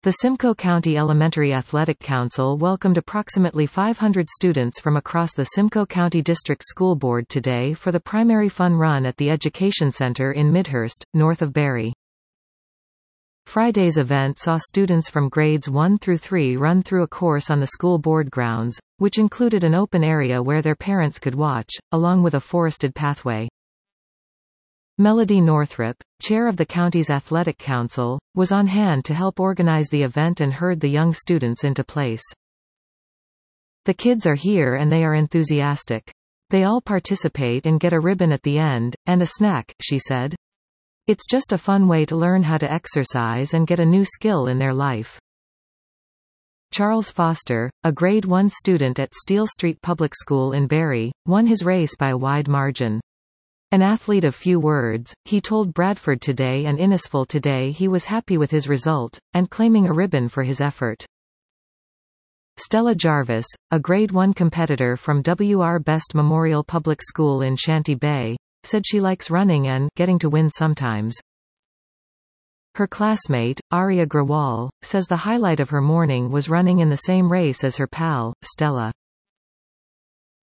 The Simcoe County Elementary Athletic Council welcomed approximately 500 students from across the Simcoe County District School Board today for the primary fun run at the Education Center in Midhurst, north of Barrie. Friday's event saw students from grades 1 through 3 run through a course on the school board grounds, which included an open area where their parents could watch, along with a forested pathway. Melody Northrop, chair of the county's athletic council, was on hand to help organize the event and herd the young students into place. "The kids are here and they are enthusiastic. They all participate and get a ribbon at the end, and a snack," she said. "It's just a fun way to learn how to exercise and get a new skill in their life." Charles Foster, a grade 1 student at Steele Street Public School in Barrie, won his race by a wide margin. An athlete of few words, he told Bradford Today and Innisfil Today he was happy with his result, and claiming a ribbon for his effort. Stella Jarvis, a grade 1 competitor from W.R. Best Memorial Public School in Shanty Bay, said she likes running and getting to win sometimes. Her classmate, Arya Grawal, says the highlight of her morning was running in the same race as her pal, Stella.